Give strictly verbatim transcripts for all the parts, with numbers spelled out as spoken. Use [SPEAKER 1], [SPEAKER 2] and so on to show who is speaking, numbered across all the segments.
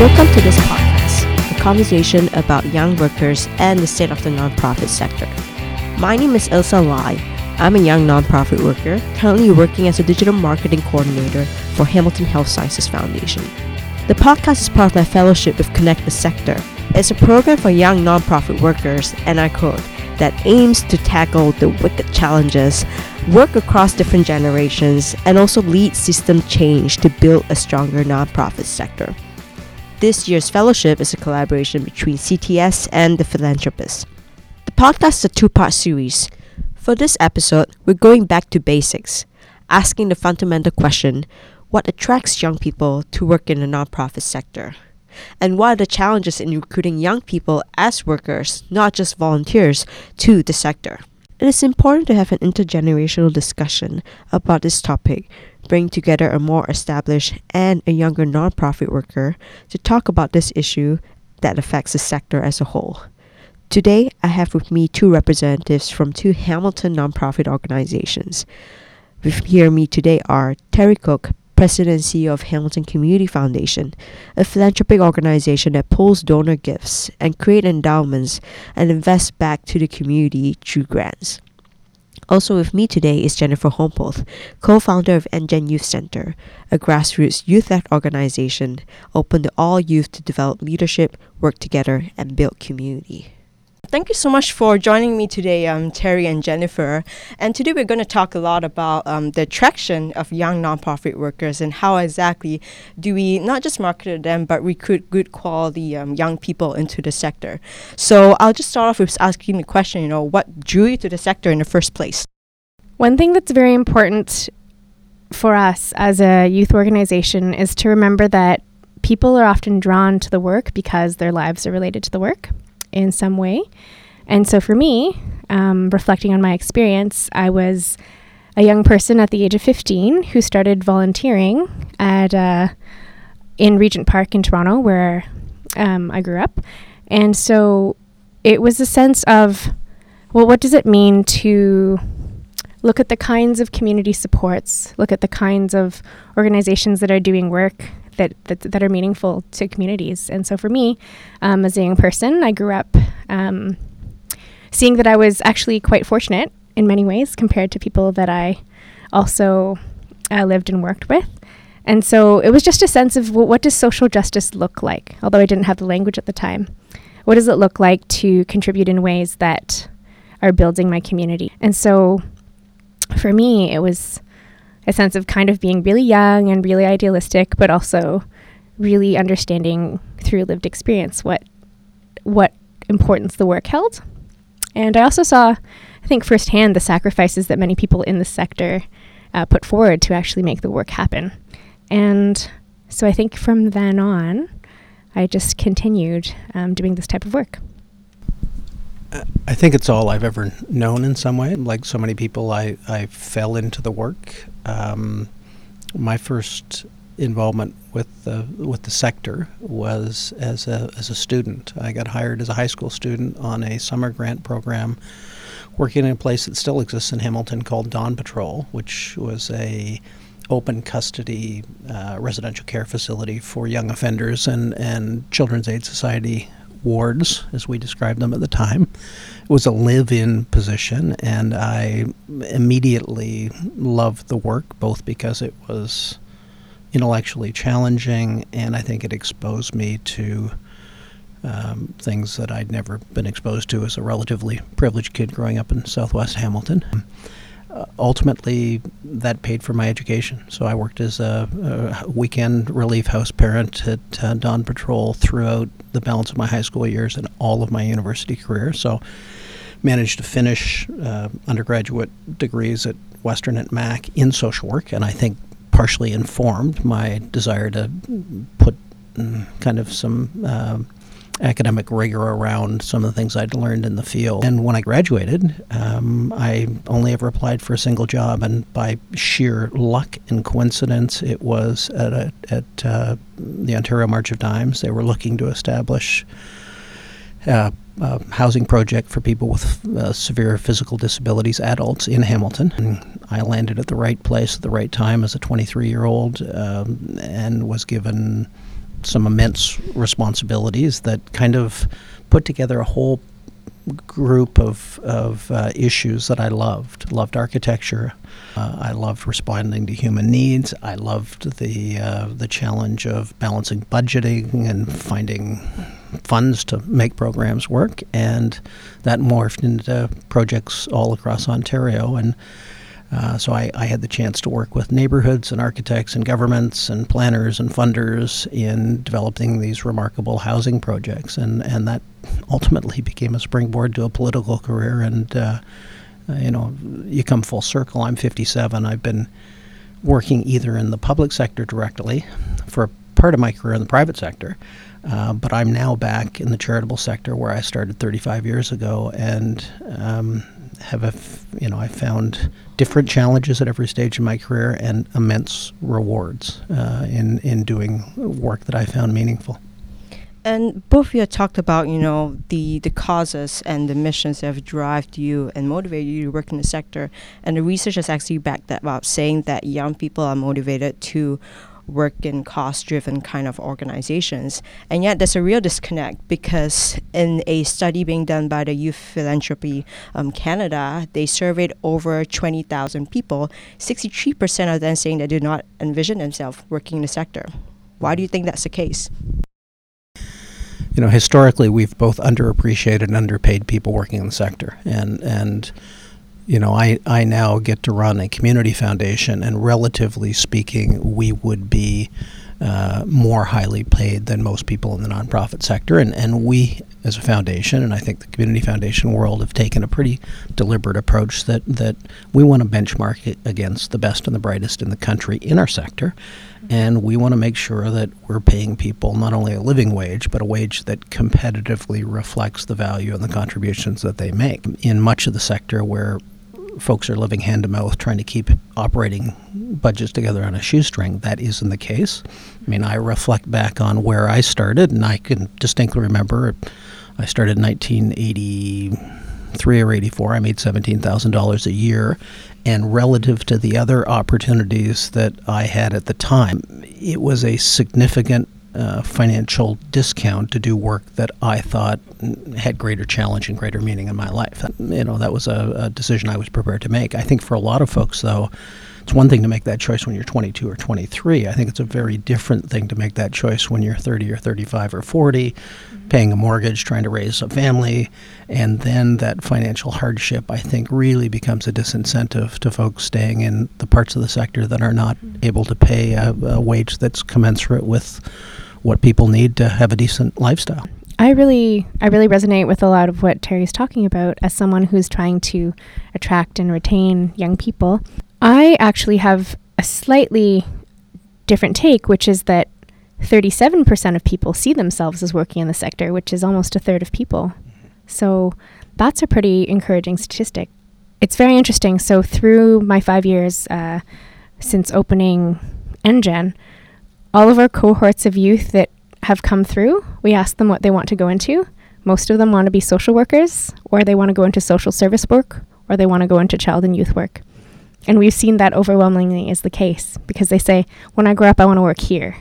[SPEAKER 1] Welcome to this podcast, a conversation about young workers and the state of the nonprofit sector. My name is Ilsa Lai. I'm a young nonprofit worker, currently working as a digital marketing coordinator for Hamilton Health Sciences Foundation. The podcast is part of my fellowship with Connect the Sector. It's a program for young nonprofit workers, and I quote, that aims to tackle the wicked challenges, work across different generations, and also lead system change to build a stronger nonprofit sector. This year's fellowship is a collaboration between C T S and The Philanthropist. The podcast is a two-part series. For this episode, we're going back to basics, asking the fundamental question, what attracts young people to work in the nonprofit sector? And what are the challenges in recruiting young people as workers, not just volunteers, to the sector? It is important to have an intergenerational discussion about this topic, bring together a more established and a younger nonprofit worker to talk about this issue that affects the sector as a whole. Today, I have with me two representatives from two Hamilton nonprofit organizations. With here me today are Terry Cook, President and C E O of Hamilton Community Foundation, a philanthropic organization that pulls donor gifts and create endowments and invests back to the community through grants. Also with me today is Jennifer Hompoth, co-founder of Engen Youth Center, a grassroots youth-led organization open to all youth to develop leadership, work together, and build community. Thank you so much for joining me today, um, Terry and Jennifer. And today we're going to talk a lot about um, the attraction of young nonprofit workers and how exactly do we not just market to them, but recruit good quality um, young people into the sector. So I'll just start off with asking the question, you know, what drew you to the sector in the first place?
[SPEAKER 2] One thing that's very important for us as a youth organization is to remember that people are often drawn to the work because their lives are related to the work in some way. And so for me, um, reflecting on my experience, I was a young person at the age of fifteen who started volunteering at uh, in Regent Park in Toronto, where um, I grew up. And so it was a sense of, well, what does it mean to look at the kinds of community supports, look at the kinds of organizations that are doing work that, that that are meaningful to communities. And so for me, um, as a young person, I grew up um, seeing that I was actually quite fortunate in many ways compared to people that I also uh, lived and worked with. And so it was just a sense of, well, what does social justice look like? Although I didn't have the language at the time. What does it look like to contribute in ways that are building my community? And so for me, it was a sense of kind of being really young and really idealistic, but also really understanding through lived experience what what importance the work held. And I also saw, I think firsthand, the sacrifices that many people in the sector uh, put forward to actually make the work happen. And so I think from then on, I just continued um, doing this type of work.
[SPEAKER 3] I think it's all I've ever known in some way. Like so many people, I, I fell into the work. Um, my first involvement with the with the sector was as a as a student. I got hired as a high school student on a summer grant program, working in a place that still exists in Hamilton called Dawn Patrol, which was a open custody uh, residential care facility for young offenders and, and Children's Aid Society wards, as we described them at the time. It was a live-in position, and I immediately loved the work, both because it was intellectually challenging, and I think it exposed me to um, things that I'd never been exposed to as a relatively privileged kid growing up in Southwest Hamilton. Uh, ultimately, that paid for my education. So I worked as a, a weekend relief house parent at uh, Dawn Patrol throughout the balance of my high school years and all of my university career. So managed to finish uh, undergraduate degrees at Western at Mac in social work, and I think partially informed my desire to put mm, kind of some uh, academic rigor around some of the things I'd learned in the field. And when I graduated, um, I only ever applied for a single job, and by sheer luck and coincidence, it was at, a, at uh, the Ontario March of Dimes. They were looking to establish uh, a housing project for people with uh, severe physical disabilities, adults in Hamilton. And I landed at the right place at the right time as a twenty-three-year-old um, and was given some immense responsibilities that kind of put together a whole group of of uh, issues that I loved. Loved architecture. Uh, I loved responding to human needs. I loved the uh, the challenge of balancing budgeting and finding funds to make programs work. And that morphed into projects all across Ontario. And uh, so I, I had the chance to work with neighborhoods and architects and governments and planners and funders in developing these remarkable housing projects. And, and that ultimately became a springboard to a political career. And, uh, you know, you come full circle. I'm fifty-seven. I've been working either in the public sector directly for part of my career in the private sector, uh, but I'm now back in the charitable sector where I started thirty-five years ago, and um, have, a f- you know, I found different challenges at every stage of my career and immense rewards uh, in, in doing work that I found meaningful.
[SPEAKER 1] And both of you talked about, you know, the, the causes and the missions that have driven you and motivated you to work in the sector. And the research has actually backed that up, saying that young people are motivated to work in cost-driven kind of organizations. And yet there's a real disconnect, because in a study being done by the Youth Philanthropy um, Canada, they surveyed over twenty thousand people. sixty-three percent of them saying they do not envision themselves working in the sector. Why do you think that's the case?
[SPEAKER 3] You know, historically, we've both underappreciated and underpaid people working in the sector. And, and you know, I, I now get to run a community foundation, and relatively speaking, we would be uh, more highly paid than most people in the nonprofit sector. And, and we, as a foundation, and I think the community foundation world, have taken a pretty deliberate approach that, that we want to benchmark it against the best and the brightest in the country in our sector. And we want to make sure that we're paying people not only a living wage, but a wage that competitively reflects the value and the contributions that they make. In much of the sector where folks are living hand to mouth trying to keep operating budgets together on a shoestring, that isn't the case. I mean, I reflect back on where I started, and I can distinctly remember I started in nineteen eighty-three or eighty-four. I made seventeen thousand dollars a year. And relative to the other opportunities that I had at the time, it was a significant uh, financial discount to do work that I thought had greater challenge and greater meaning in my life. You know, that was a, a decision I was prepared to make. I think for a lot of folks, though, it's one thing to make that choice when you're twenty-two or twenty-three. I think it's a very different thing to make that choice when you're thirty or thirty-five or forty, mm-hmm. paying a mortgage, trying to raise a family, and then that financial hardship, I think, really becomes a disincentive to folks staying in the parts of the sector that are not mm-hmm. able to pay a, a wage that's commensurate with what people need to have a decent lifestyle.
[SPEAKER 2] I really, I really resonate with a lot of what Terry's talking about as someone who's trying to attract and retain young people. I actually have a slightly different take, which is that thirty-seven percent of people see themselves as working in the sector, which is almost a third of people. So that's a pretty encouraging statistic. It's very interesting. So through my five years uh, since opening N G E N, all of our cohorts of youth that have come through, we ask them what they want to go into. Most of them want to be social workers, or they want to go into social service work, or they want to go into child and youth work. And we've seen that overwhelmingly is the case, because they say, when I grow up, I want to work here.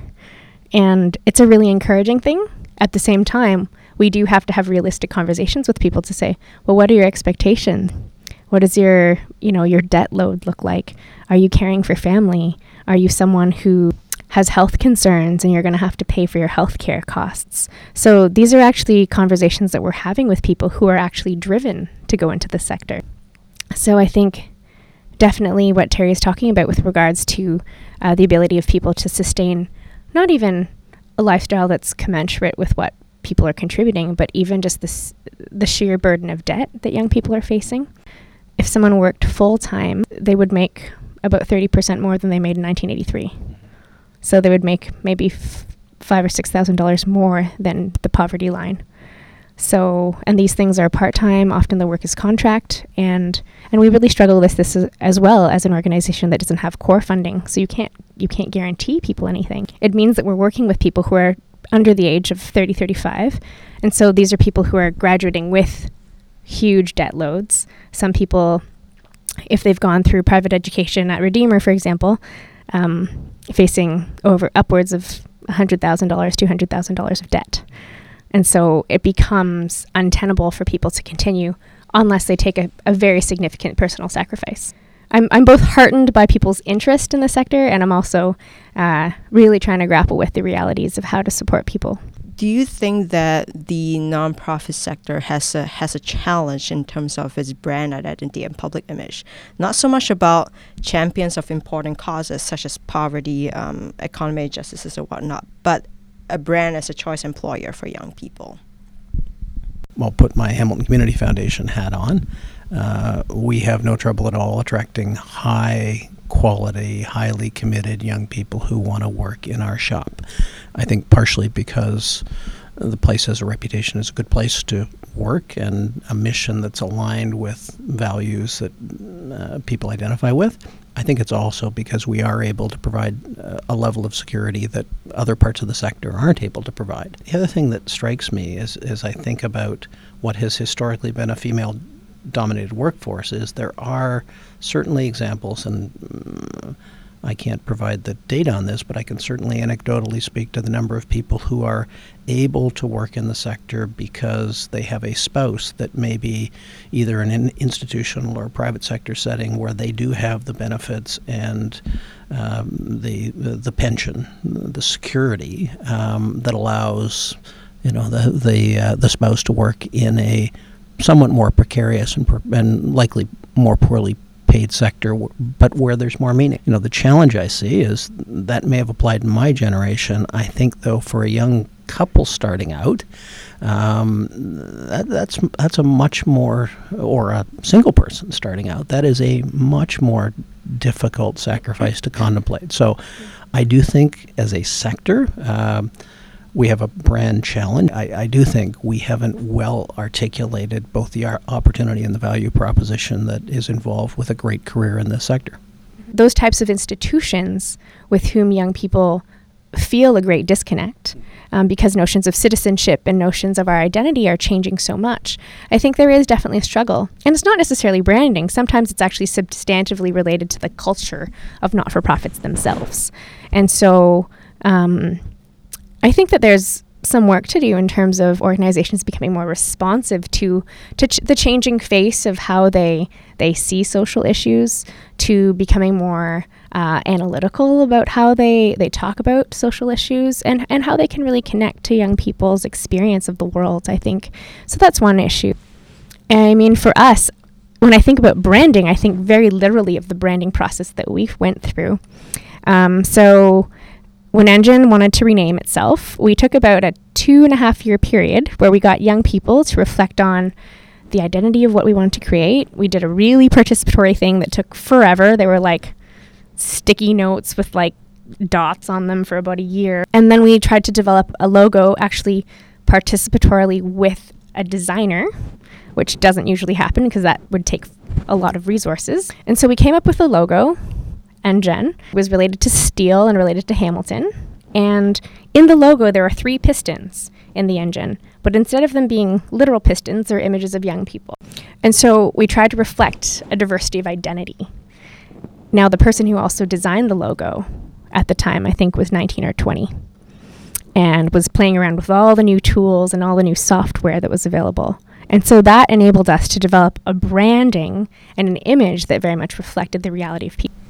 [SPEAKER 2] And it's a really encouraging thing. At the same time, we do have to have realistic conversations with people to say, well, what are your expectations? What does your, you know, your debt load look like? Are you caring for family? Are you someone who has health concerns and you're going to have to pay for your health care costs? So these are actually conversations that we're having with people who are actually driven to go into the sector. So I think definitely what Terry is talking about with regards to uh, the ability of people to sustain not even a lifestyle that's commensurate with what people are contributing, but even just this, the sheer burden of debt that young people are facing. If someone worked full-time, they would make about thirty percent more than they made in nineteen eighty-three. So they would make maybe f- five or six thousand dollars more than the poverty line. So, and these things are part-time. Often the work is contract, and and we really struggle with this as, as well as an organization that doesn't have core funding. So you can't you can't guarantee people anything. It means that we're working with people who are under the age of thirty, thirty-five, and so these are people who are graduating with huge debt loads. Some people, if they've gone through private education at Redeemer, for example, um, facing over upwards of one hundred thousand dollars, two hundred thousand dollars of debt. And so it becomes untenable for people to continue unless they take a, a very significant personal sacrifice. I'm, I'm both heartened by people's interest in the sector, and I'm also uh, really trying to grapple with the realities of how to support people.
[SPEAKER 1] Do you think that the nonprofit sector has a has a challenge in terms of its brand identity and public image? Not so much about champions of important causes such as poverty, um, economic justices, or whatnot, but a brand as a choice employer for young people.
[SPEAKER 3] I'll put my Hamilton Community Foundation hat on. Uh, we have no trouble at all attracting high quality, highly committed young people who want to work in our shop. I think partially because the place has a reputation as a good place to work and a mission that's aligned with values that uh, people identify with. I think it's also because we are able to provide uh, a level of security that other parts of the sector aren't able to provide. The other thing that strikes me is, is I think about what has historically been a female dominated workforce is there are certainly examples, and um, I can't provide the data on this, but I can certainly anecdotally speak to the number of people who are able to work in the sector because they have a spouse that may be either in an institutional or private sector setting where they do have the benefits and um, the, the the pension, the security um, that allows you know the the uh, the spouse to work in a somewhat more precarious and, per- and likely more poorly paid sector, but where there's more meaning. You know, the challenge I see is that may have applied in my generation. I think, though, for a young couple starting out, um, that, that's that's a much more, or a single person starting out, that is a much more difficult sacrifice to contemplate. So I do think as a sector, um, we have a brand challenge. I, I do think we haven't well articulated both the opportunity and the value proposition that is involved with a great career in this sector.
[SPEAKER 2] Those types of institutions with whom young people feel a great disconnect um, because notions of citizenship and notions of our identity are changing so much. I think there is definitely a struggle. And it's not necessarily branding. Sometimes it's actually substantively related to the culture of not-for-profits themselves. And so um, I think that there's some work to do in terms of organizations becoming more responsive to to ch- the changing face of how they they see social issues, to becoming more uh, analytical about how they, they talk about social issues and, and how they can really connect to young people's experience of the world, I think. So that's one issue. And I mean, for us, when I think about branding, I think very literally of the branding process that we went through. Um, so... When Engine wanted to rename itself, we took about a two and a half year period where we got young people to reflect on the identity of what we wanted to create. We did a really participatory thing that took forever. They were like sticky notes with like dots on them for about a year. And then we tried to develop a logo actually participatorily with a designer, which doesn't usually happen because that would take a lot of resources. And so we came up with a logo. Engine was related to steel and related to Hamilton. And in the logo, there are three pistons in the engine, but instead of them being literal pistons, they're images of young people. And so we tried to reflect a diversity of identity. Now, the person who also designed the logo at the time, I think, was nineteen or twenty, and was playing around with all the new tools and all the new software that was available. And so that enabled us to develop a branding and an image that very much reflected the reality of people.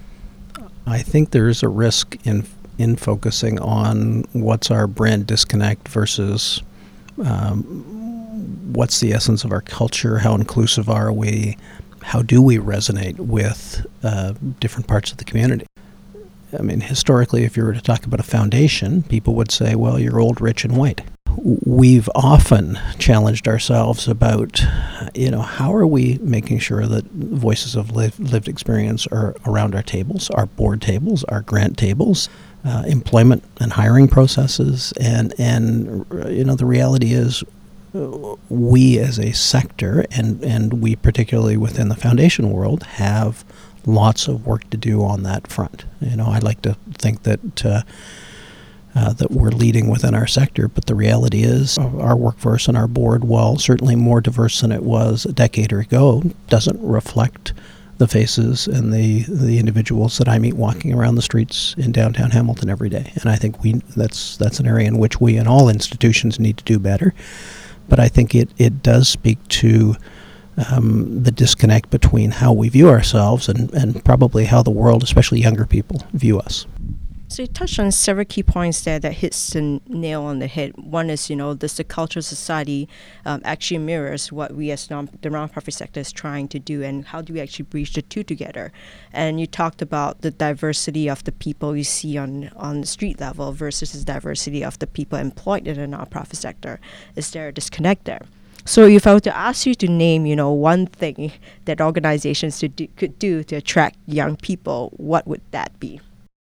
[SPEAKER 3] I think there is a risk in in focusing on what's our brand disconnect versus um, what's the essence of our culture, how inclusive are we, how do we resonate with uh, different parts of the community. I mean, historically, if you were to talk about a foundation, people would say, well, you're old, rich, and white. We've often challenged ourselves about, you know, how are we making sure that voices of liv- lived experience are around our tables, our board tables, our grant tables, uh, employment and hiring processes, and, and you know, the reality is uh, we as a sector, and, and we particularly within the foundation world, have lots of work to do on that front. You know, I like to think that uh, Uh, that we're leading within our sector, but the reality is our workforce and our board, while certainly more diverse than it was a decade ago, doesn't reflect the faces and the the individuals that I meet walking around the streets in downtown Hamilton every day. And I think we that's that's an area in which we and all institutions need to do better. But I think it, it does speak to um, the disconnect between how we view ourselves and, and probably how the world, especially younger people, view us.
[SPEAKER 1] So you touched on several key points there that hits the nail on the head. One is, you know, does the cultural society um, actually mirrors what we as non- the nonprofit sector is trying to do, and how do we actually bridge the two together? And you talked about the diversity of the people you see on, on the street level versus the diversity of the people employed in the nonprofit sector. Is there a disconnect there? So if I were to ask you to name, you know, one thing that organizations to do, could do to attract young people, what would that be?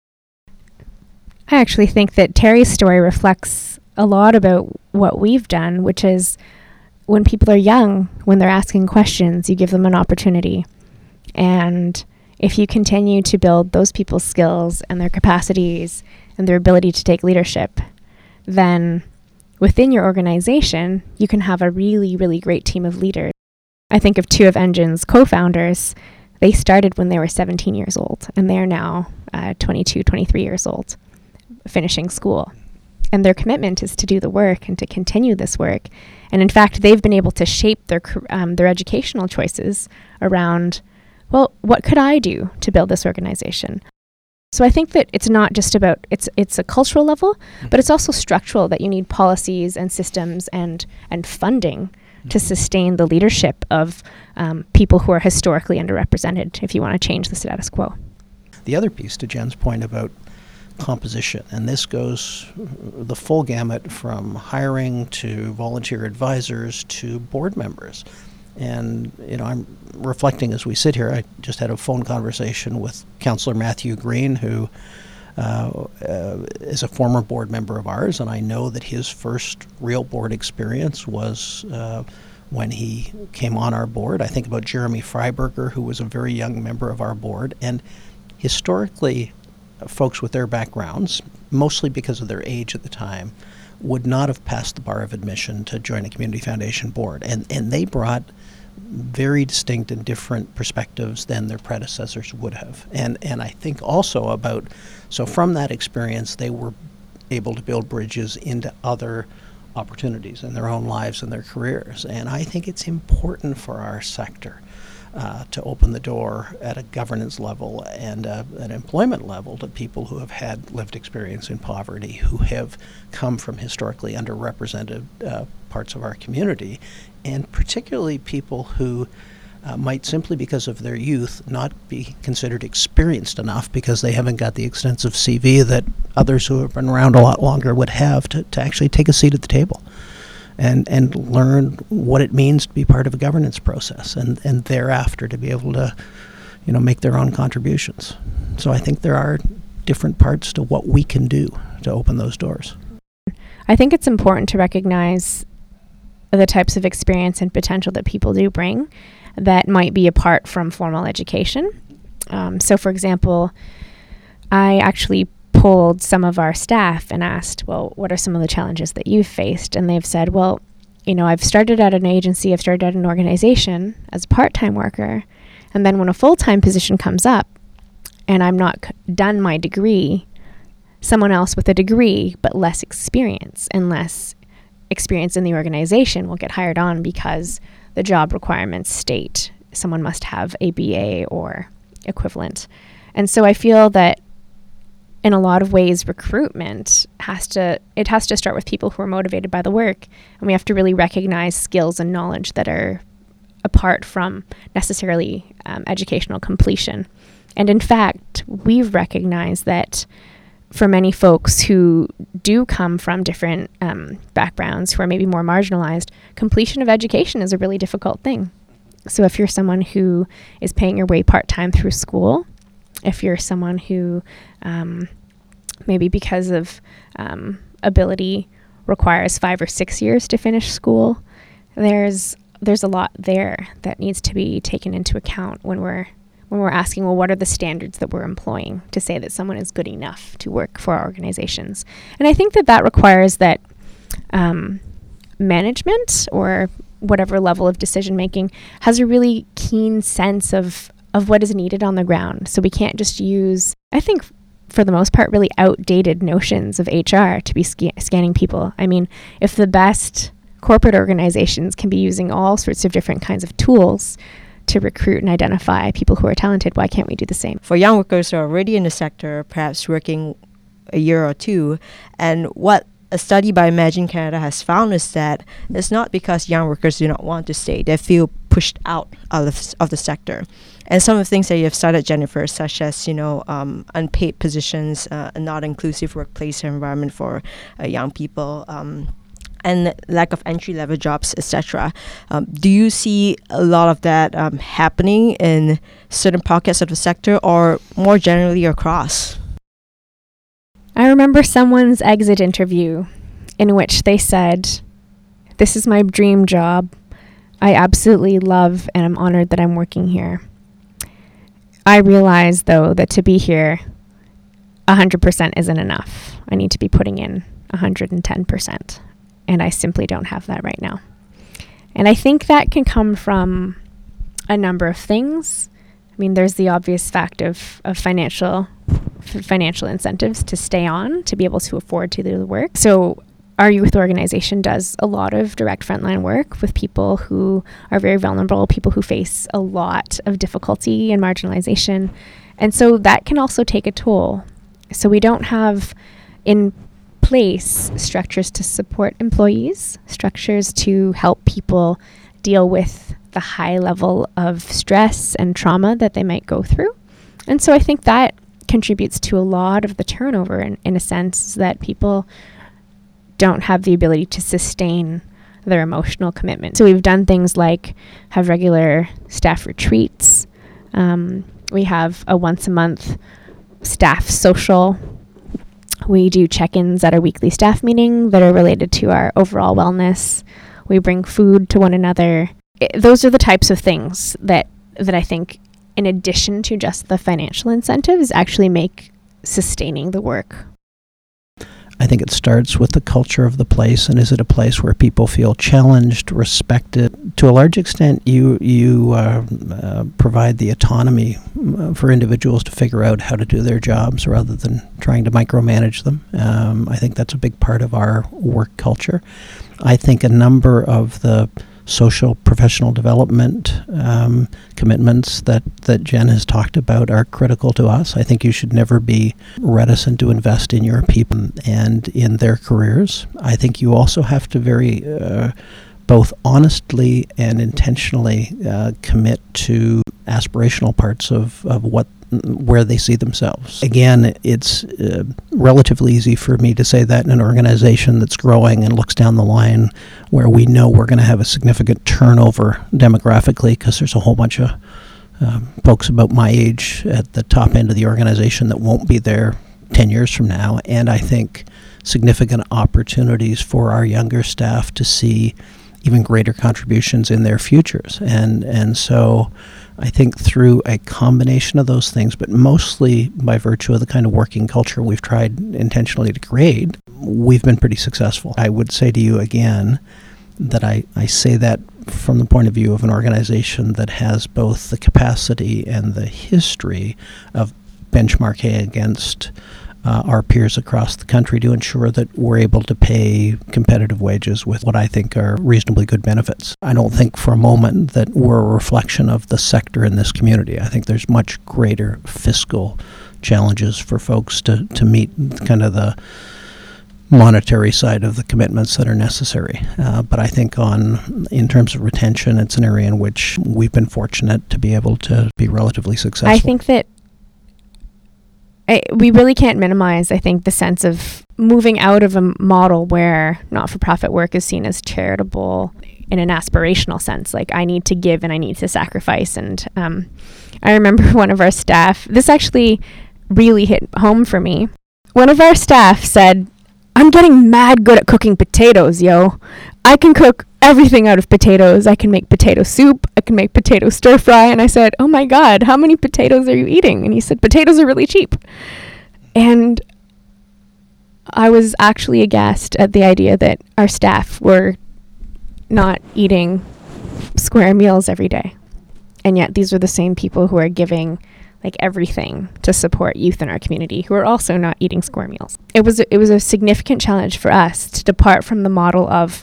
[SPEAKER 2] I actually think that Terry's story reflects a lot about what we've done, which is when people are young, when they're asking questions, you give them an opportunity. And if you continue to build those people's skills and their capacities and their ability to take leadership, then within your organization, you can have a really, really great team of leaders. I think of two of Engine's co-founders. They started when they were seventeen years old, and they're now uh, twenty-two, twenty-three years old, finishing school. And their commitment is to do the work and to continue this work. And in fact, they've been able to shape their um, their educational choices around, well, what could I do to build this organization? So I think that it's not just about, it's it's a cultural level, but it's also structural, that you need policies and systems and, and funding to sustain the leadership of um, people who are historically underrepresented if you want to change the status quo.
[SPEAKER 3] The other piece to Jen's point about composition, and this goes the full gamut from hiring to volunteer advisors to board members. And, you know, I'm reflecting as we sit here. I just had a phone conversation with Councillor Matthew Green, who uh, uh, is a former board member of ours, and I know that his first real board experience was uh, when he came on our board. I think about Jeremy Freiberger, who was a very young member of our board, and historically, folks with their backgrounds, mostly because of their age at the time, would not have passed the bar of admission to join a community foundation board. And and they brought very distinct and different perspectives than their predecessors would have. And and I think also about, so from that experience, they were able to build bridges into other opportunities in their own lives and their careers. And I think it's important for our sector Uh, to open the door at a governance level and uh, an employment level to people who have had lived experience in poverty, who have come from historically underrepresented uh, parts of our community, and particularly people who uh, might, simply because of their youth, not be considered experienced enough because they haven't got the extensive C V that others who have been around a lot longer would have to, to actually take a seat at the table and and learn what it means to be part of a governance process, and, and thereafter to be able to, you know, make their own contributions. So I think there are different parts to what we can do to open those doors.
[SPEAKER 2] I think it's important to recognize the types of experience and potential that people do bring that might be apart from formal education. Um, so for example, I actually polled some of our staff and asked, well, what are some of the challenges that you've faced? And they've said, well, you know, I've started at an agency, I've started at an organization as a part-time worker, and then when a full-time position comes up and I'm not c- done my degree, someone else with a degree but less experience and less experience in the organization will get hired on because the job requirements state someone must have a B A or equivalent. And so I feel that in a lot of ways, recruitment has to, it has to start with people who are motivated by the work. And we have to really recognize skills and knowledge that are apart from necessarily um, educational completion. And in fact, we've recognized that for many folks who do come from different um, backgrounds, who are maybe more marginalized, completion of education is a really difficult thing. So if you're someone who is paying your way part-time through school, if you're someone who um, maybe because of um, ability requires five or six years to finish school, there's there's a lot there that needs to be taken into account when we're when we're asking, well, what are the standards that we're employing to say that someone is good enough to work for our organizations? And I think that that requires that um, management or whatever level of decision making has a really keen sense of of what is needed on the ground. So we can't just use, I think, for the most part, really outdated notions of H R to be sca- scanning people. I mean, if the best corporate organizations can be using all sorts of different kinds of tools to recruit and identify people who are talented, why can't we do the same?
[SPEAKER 1] For young workers who are already in the sector, perhaps working a year or two, and what a study by Imagine Canada has found is that it's not because young workers do not want to stay. They feel pushed out of, of the sector. And some of the things that you have cited, Jennifer, such as, you know, um, unpaid positions, uh, a not inclusive workplace environment for uh, young people, um, and lack of entry-level jobs, et cetera. Um, do you see a lot of that um, happening in certain pockets of the sector, or more generally across?
[SPEAKER 2] I remember someone's exit interview in which they said, "This is my dream job. I absolutely love and I'm honored that I'm working here. I realize, though, that to be here, one hundred percent isn't enough. I need to be putting in one hundred ten percent. And I simply don't have that right now." And I think that can come from a number of things. I mean, there's the obvious fact of, of financial f- financial incentives to stay on, to be able to afford to do the work. So our youth organization does a lot of direct frontline work with people who are very vulnerable, people who face a lot of difficulty and marginalization. And so that can also take a toll. So we don't have in place structures to support employees, structures to help people deal with the high level of stress and trauma that they might go through. And so I think that contributes to a lot of the turnover in, in a sense that people don't have the ability to sustain their emotional commitment. So we've done things like have regular staff retreats. Um, we have a once a month staff social. We do check-ins at our weekly staff meeting that are related to our overall wellness. We bring food to one another. It, those are the types of things that, that I think, in addition to just the financial incentives, actually make sustaining the work.
[SPEAKER 3] I think it starts with the culture of the place, and is it a place where people feel challenged, respected? To a large extent, you you uh, uh, provide the autonomy uh, for individuals to figure out how to do their jobs rather than trying to micromanage them. Um, I think that's a big part of our work culture. I think a number of the social professional development um, commitments that, that Jen has talked about are critical to us. I think you should never be reticent to invest in your people and in their careers. I think you also have to very uh, both honestly and intentionally uh, commit to aspirational parts of, of what where they see themselves. Again, it's uh, relatively easy for me to say that in an organization that's growing and looks down the line where we know we're going to have a significant turnover demographically, because there's a whole bunch of um, folks about my age at the top end of the organization that won't be there ten years from now. And I think significant opportunities for our younger staff to see even greater contributions in their futures. And and so I think through a combination of those things, but mostly by virtue of the kind of working culture we've tried intentionally to create, we've been pretty successful. I would say to you again that I, I say that from the point of view of an organization that has both the capacity and the history of benchmarking against Uh, our peers across the country to ensure that we're able to pay competitive wages with what I think are reasonably good benefits. I don't think for a moment that we're a reflection of the sector in this community. I think there's much greater fiscal challenges for folks to, to meet kind of the monetary side of the commitments that are necessary. Uh, but I think on in terms of retention, it's an area in which we've been fortunate to be able to be relatively successful.
[SPEAKER 2] I think that I, we really can't minimize, I think, the sense of moving out of a model where not-for-profit work is seen as charitable in an aspirational sense. Like, I need to give and I need to sacrifice. And um, I remember one of our staff, this actually really hit home for me. One of our staff said, "I'm getting mad good at cooking potatoes, yo. I can cook everything out of potatoes. I can make potato soup. I can make potato stir fry." And I said, "Oh my God, how many potatoes are you eating?" And he said, "Potatoes are really cheap." And I was actually aghast at the idea that our staff were not eating square meals every day. And yet these are the same people who are giving like everything to support youth in our community who are also not eating square meals. It was a, it was a significant challenge for us to depart from the model of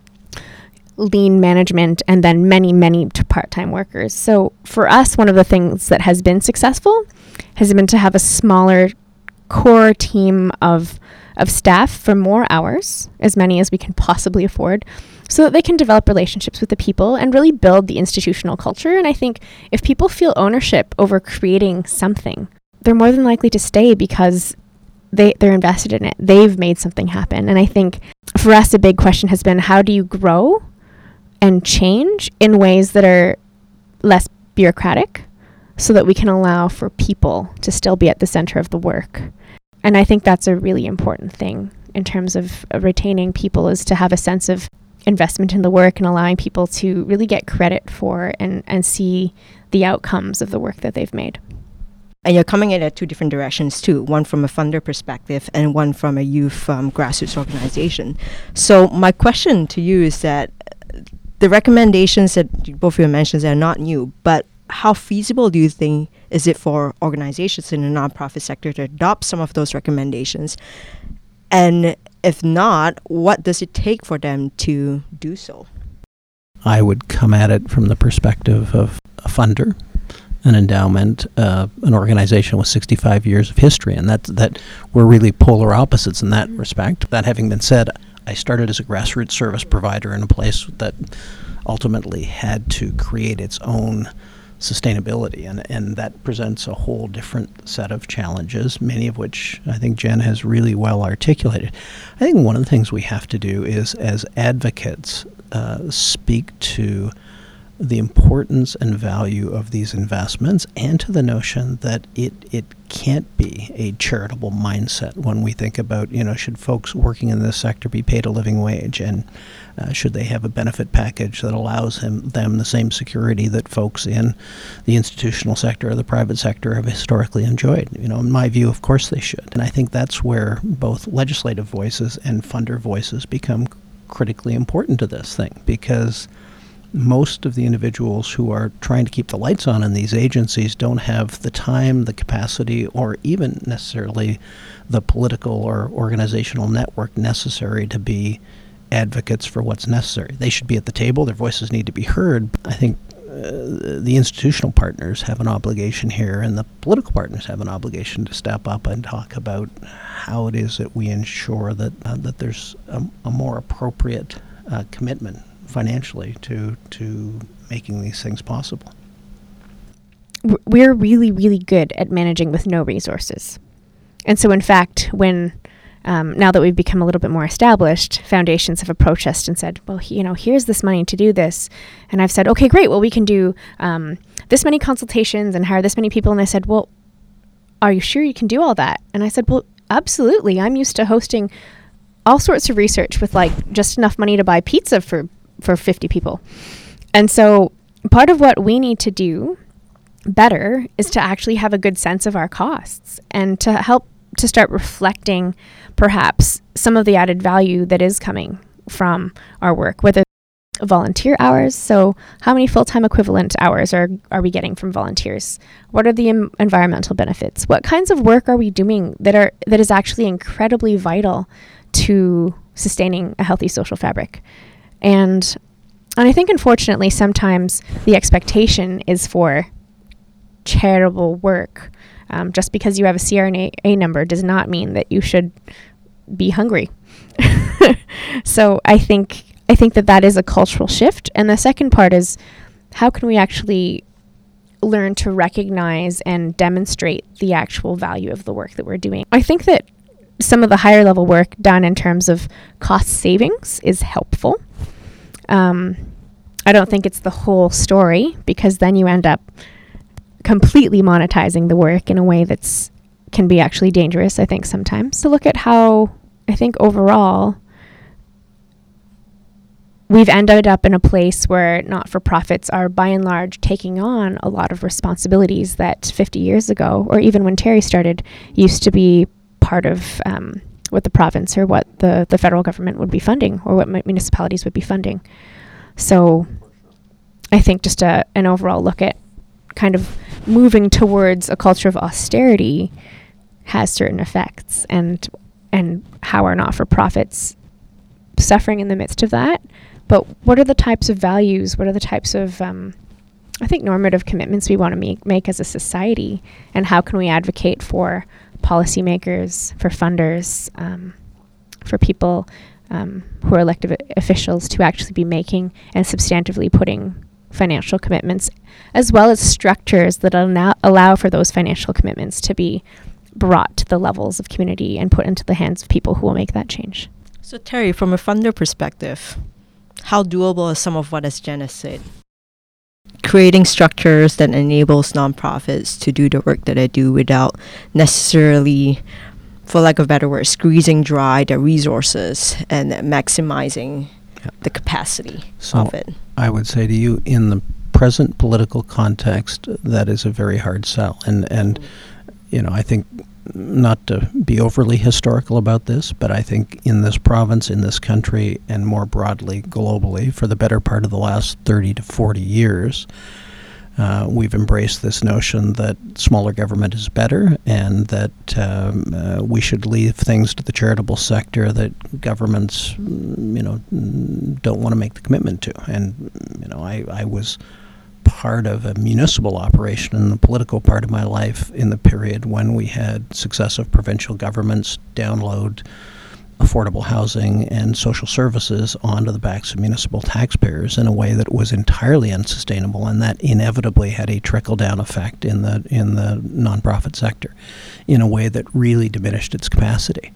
[SPEAKER 2] lean management and then many, many t- part-time workers. So for us, one of the things that has been successful has been to have a smaller core team of of staff for more hours, as many as we can possibly afford, so that they can develop relationships with the people and really build the institutional culture. And I think if people feel ownership over creating something, they're more than likely to stay because they, they're invested in it. They've made something happen. And I think for us, a big question has been, how do you grow and change in ways that are less bureaucratic so that we can allow for people to still be at the center of the work? And I think that's a really important thing in terms of uh, retaining people, is to have a sense of investment in the work and allowing people to really get credit for and, and see the outcomes of the work that they've made.
[SPEAKER 1] And you're coming in at two different directions too, one from a funder perspective and one from a youth um, grassroots organization. So my question to you is that the recommendations that both of you mentioned are not new, but how feasible do you think is it for organizations in the nonprofit sector to adopt some of those recommendations? And if not, what does it take for them to do so?
[SPEAKER 3] I would come at it from the perspective of a funder, an endowment, uh, an organization with sixty-five years of history, and that that we're really polar opposites in that respect. That having been said, I started as a grassroots service provider in a place that ultimately had to create its own sustainability, and, and that presents a whole different set of challenges, many of which I think Jen has really well articulated. I think one of the things we have to do is, as advocates, uh, speak to the importance and value of these investments and to the notion that it it can't be a charitable mindset when we think about, you know, should folks working in this sector be paid a living wage, and uh, should they have a benefit package that allows him, them the same security that folks in the institutional sector or the private sector have historically enjoyed. You know, in my view, of course they should. And I think that's where both legislative voices and funder voices become critically important to this thing, because most of the individuals who are trying to keep the lights on in these agencies don't have the time, the capacity, or even necessarily the political or organizational network necessary to be advocates for what's necessary. They should be at the table. Their voices need to be heard. I think uh, the institutional partners have an obligation here, and the political partners have an obligation to step up and talk about how it is that we ensure that uh, that there's a, a more appropriate uh, commitment financially to to making these things possible.
[SPEAKER 2] We're really, really good at managing with no resources. And so in fact, when um, now that we've become a little bit more established, foundations have approached us and said, well, you know, here's this money to do this. And I've said, okay, great. Well, we can do um, this many consultations and hire this many people. And they said, well, are you sure you can do all that? And I said, well, absolutely. I'm used to hosting all sorts of research with like just enough money to buy pizza for for fifty people. And so part of what we need to do better is to actually have a good sense of our costs and to help to start reflecting perhaps some of the added value that is coming from our work, whether volunteer hours. So how many full-time equivalent hours are, are we getting from volunteers? What are the em- environmental benefits? What kinds of work are we doing that are that is actually incredibly vital to sustaining a healthy social fabric? And and I think, unfortunately, sometimes the expectation is for charitable work. Um, just because you have a C R N A number does not mean that you should be hungry. So I think I think that that is a cultural shift. And the second part is, how can we actually learn to recognize and demonstrate the actual value of the work that we're doing? I think that some of the higher level work done in terms of cost savings is helpful. Um, I don't think it's the whole story, because then you end up completely monetizing the work in a way that's can be actually dangerous, I think, sometimes. To look at how, I think overall, we've ended up in a place where not-for-profits are by and large taking on a lot of responsibilities that fifty years ago, or even when Terry started, used to be part of um, what the province or what the, the federal government would be funding, or what municipalities would be funding. So I think just a, an overall look at kind of moving towards a culture of austerity has certain effects, and and how are not-for-profits suffering in the midst of that. But what are the types of values, what are the types of, um, I think, normative commitments we want to make, make as a society, and how can we advocate for policymakers, for funders, um, for people um, who are elected officials to actually be making and substantively putting financial commitments, as well as structures that allow, allow for those financial commitments to be brought to the levels of community and put into the hands of people who will make that change.
[SPEAKER 1] So Terry, from a funder perspective, how doable is some of what as Jen has said? Creating structures that enables nonprofits to do the work that they do without necessarily, for lack of a better word, squeezing dry the resources and maximizing yeah. the capacity
[SPEAKER 3] so
[SPEAKER 1] of it.
[SPEAKER 3] I would say to you, in the present political context, that is a very hard sell. And, and mm. you know, I think, not to be overly historical about this, but I think in this province, in this country, and more broadly globally, for the better part of the last thirty to forty years, uh, we've embraced this notion that smaller government is better, and that um, uh, we should leave things to the charitable sector that governments, you know, don't want to make the commitment to. And, you know, I, I was part of a municipal operation in the political part of my life in the period when we had successive provincial governments download affordable housing and social services onto the backs of municipal taxpayers in a way that was entirely unsustainable, and that inevitably had a trickle-down effect in the in the nonprofit sector in a way that really diminished its capacity.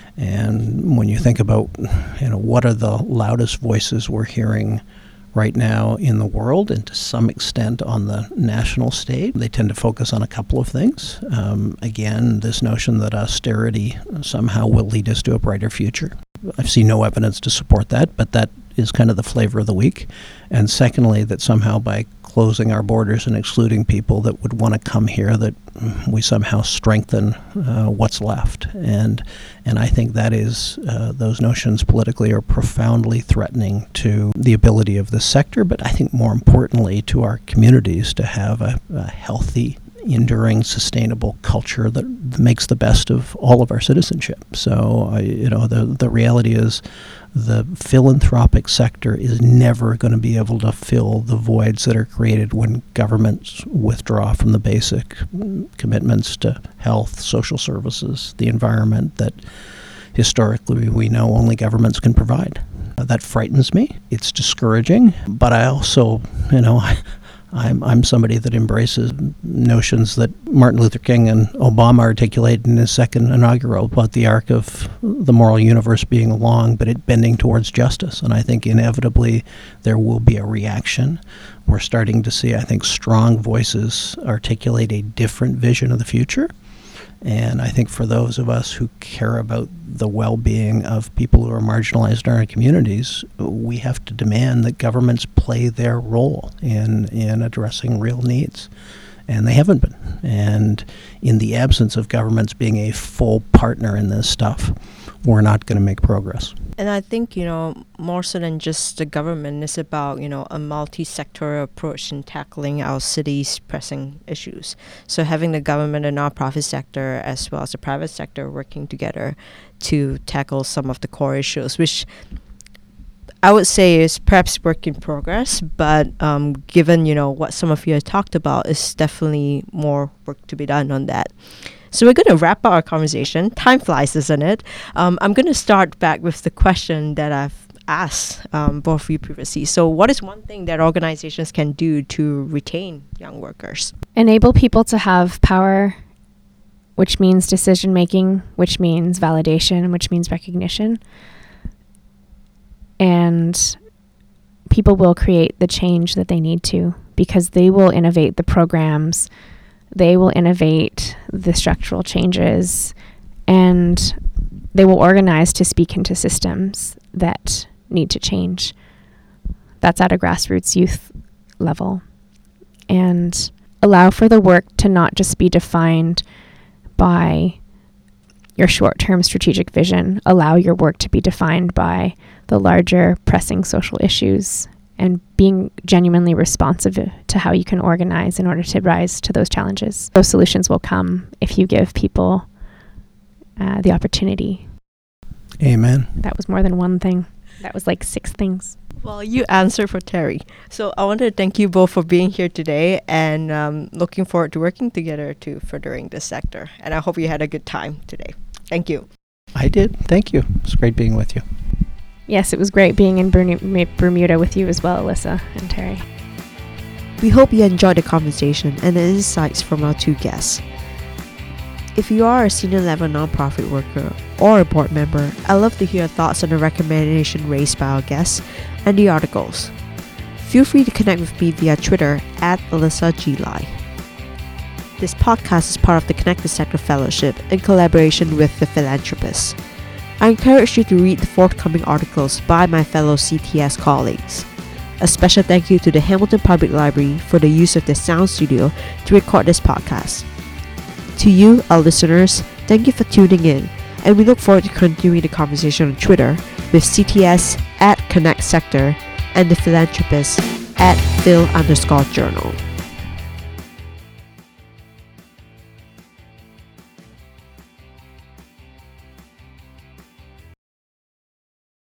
[SPEAKER 3] And when you think about, you know, what are the loudest voices we're hearing right now in the world, and to some extent on the national stage, they tend to focus on a couple of things. Um, again, this notion that austerity somehow will lead us to a brighter future. I've seen no evidence to support that, but that is kind of the flavor of the week. And secondly, that somehow by closing our borders and excluding people that would want to come here, that we somehow strengthen uh, what's left. And and I think that is, uh, those notions politically are profoundly threatening to the ability of this sector, but I think more importantly to our communities to have a, a healthy, enduring, sustainable culture that makes the best of all of our citizenship. So, I, you know, the the reality is the philanthropic sector is never going to be able to fill the voids that are created when governments withdraw from the basic commitments to health, social services, the environment that historically we know only governments can provide. Uh, that frightens me. It's discouraging, but I also, you know, I, I'm I'm somebody that embraces notions that Martin Luther King and Obama articulated in his second inaugural about the arc of the moral universe being long, but it bending towards justice. And I think inevitably there will be a reaction. We're starting to see, I think, strong voices articulate a different vision of the future. And I think for those of us who care about the well-being of people who are marginalized in our communities, we have to demand that governments play their role in, in addressing real needs. And they haven't been. And in the absence of governments being a full partner in this stuff, we're not going to make progress.
[SPEAKER 1] And I think, you know, more so than just the government, it's about, you know, a multi-sectoral approach in tackling our city's pressing issues. So having the government and nonprofit sector as well as the private sector working together to tackle some of the core issues, which I would say is perhaps work in progress, but um, given, you know, what some of you have talked about, is definitely more work to be done on that. So we're going to wrap up our conversation. Time flies, isn't it? Um, I'm going to start back with the question that I've asked um, both of you previously. So what is one thing that organizations can do to retain young workers?
[SPEAKER 2] Enable people to have power, which means decision making, which means validation, which means recognition. And people will create the change that they need to, because they will innovate the programs, they will innovate the structural changes, and they will organize to speak into systems that need to change. That's at a grassroots youth level. And allow for the work to not just be defined by your short-term strategic vision. Allow your work to be defined by the larger pressing social issues and being genuinely responsive to how you can organize in order to rise to those challenges. Those solutions will come if you give people uh, the opportunity.
[SPEAKER 3] Amen.
[SPEAKER 2] That was more than one thing. That was like six things.
[SPEAKER 1] Well, you answered for Terry. So I want to thank you both for being here today, and um, looking forward to working together to furthering this sector. And I hope you had a good time today. Thank you.
[SPEAKER 3] I did. Thank you. It's great being with you.
[SPEAKER 2] Yes, it was great being in Bermu- Bermuda with you as well, Alyssa and Terry.
[SPEAKER 1] We hope you enjoyed the conversation and the insights from our two guests. If you are a senior level nonprofit worker or a board member, I'd love to hear your thoughts on the recommendation raised by our guests and the articles. Feel free to connect with me via Twitter at Alyssa G. Lai. This podcast is part of the Connect the Sector Fellowship in collaboration with The Philanthropists. I encourage you to read the forthcoming articles by my fellow C T S colleagues. A special thank you to the Hamilton Public Library for the use of their sound studio to record this podcast. To you, our listeners, thank you for tuning in, and we look forward to continuing the conversation on Twitter with C T S at Connect Sector and The Philanthropists at Phil underscore Journal.